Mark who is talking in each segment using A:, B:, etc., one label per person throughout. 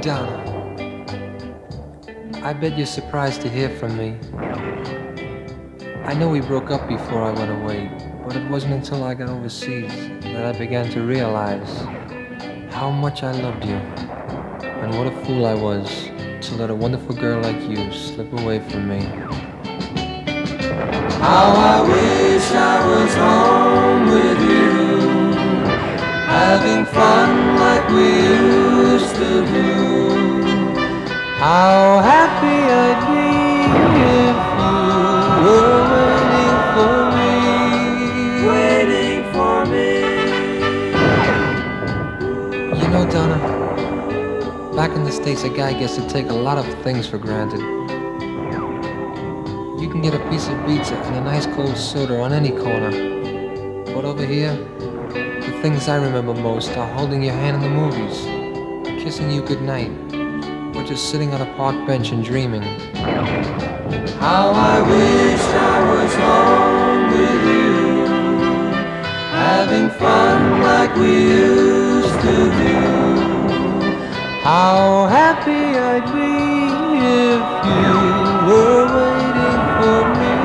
A: Donna, I bet you're surprised to hear from me. I know we broke up before I went away, but it wasn't until I got overseas that I began to realize how much I loved you, and what a fool I was to let a wonderful girl like you slip away from me. How I wish I was home with you, having fun like we used to do. How happy I'd be if you were waiting for me. You know, Donna, back in the States, a guy gets to take a lot of things for granted. You can get a piece of pizza and a nice cold soda on any corner. But over here, the things I remember most are holding your hand in the movies, kissing you goodnight, or just sitting on a park bench and dreaming. How I wish I was home with you, having fun like we used to do. How happy I'd be if you were waiting for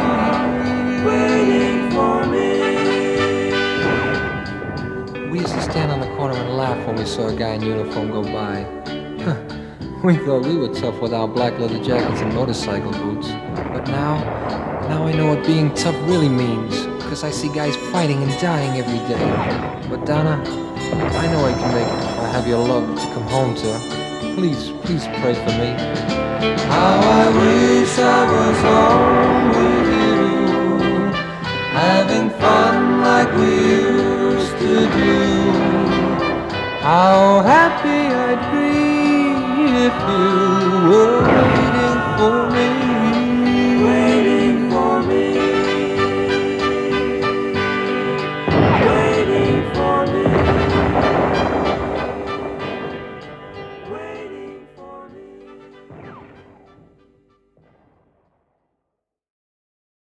A: me. We used to stand on the corner and laugh when we saw a guy in uniform go by. We thought we were tough with our black leather jackets and motorcycle boots. But now I know what being tough really means, because I see guys fighting and dying every day. But Donna, I know I can make it if I have your love to come home to. Please pray for me. How I wish I was home with you, having fun like we used to do. How happy I'd be if you